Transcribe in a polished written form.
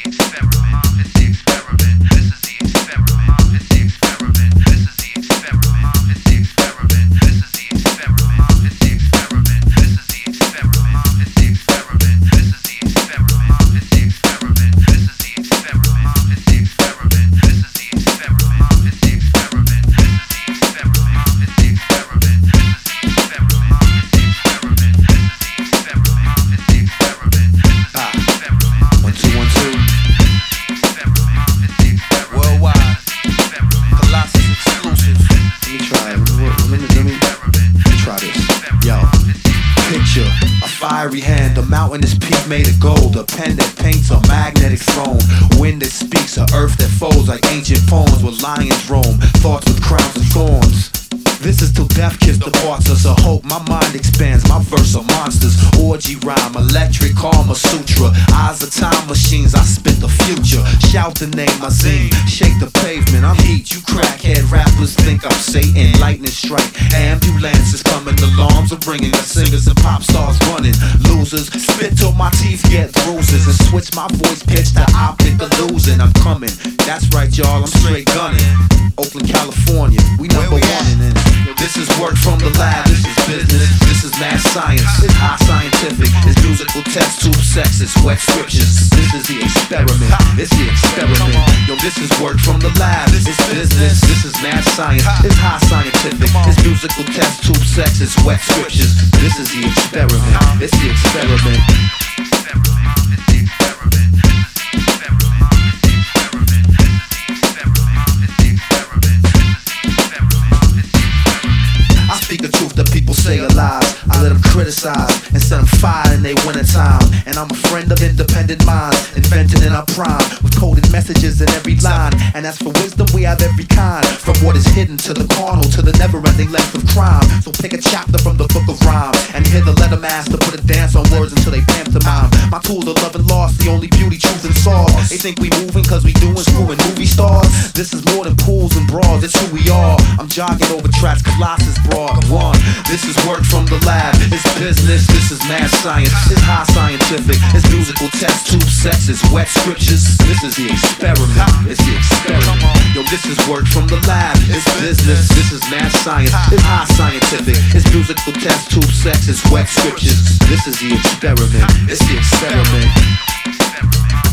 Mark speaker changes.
Speaker 1: Fiery hand, a mountainous peak made of gold, a pen that paints a magnetic throne, wind that speaks, a earth that folds like ancient poems where lions roam, thoughts with crowns of thorns. This is till death kiss the parts us. A hope my mind expands, my verse are monsters. Orgy rhyme, electric Karma Sutra. Eyes are time machines, I spit the future. Shout the name I zing, shake the pavement. I'm heat, you crackhead rappers think I'm Satan. Lightning strike, ambulances coming. Alarms are ringing, the singers and pop stars running. Losers, spit till my teeth get bruises. And switch my voice pitch to optic illusion. I'm coming, that's right y'all, I'm straight gunning. Oakland, California, we number one in it. This is work from the lab, this is business, this is mad science, it's high scientific, it's musical test tube sex, it's wet scriptures. This is the experiment, it's the experiment. Yo, this is work from the lab, it's business, this is mad science, it's high scientific, it's musical test tube sex, it's wet scriptures. This is the experiment, it's the experiment. Speak the truth that people say are lies. I let them criticize and set them fire in their winter time. And I'm a friend of independent minds, invented in our prime, with coded messages in every line. And as for wisdom, we have every kind, from what is hidden to the carnal, to the never-ending length of crime. So pick a chapter from the book of rhyme, and hear the letter master put a dance on words until they pantomime. My tools are love and loss, the only beauty, truth, and sauce. They think we moving cause we doing screwing movie stars. This is more than pools and bras, it's who we are. I'm jogging over tracks, Colossus broad. One, this is work from the lab, it's business, this is mad science, it's high scientific, it's musical test tube sex, it's wet scriptures. This is the experiment, it's the experiment. Yo, this is work from the lab, it's business, this is mad science, it's high scientific, it's musical test tube sex, it's wet scriptures. This is the experiment, it's the experiment.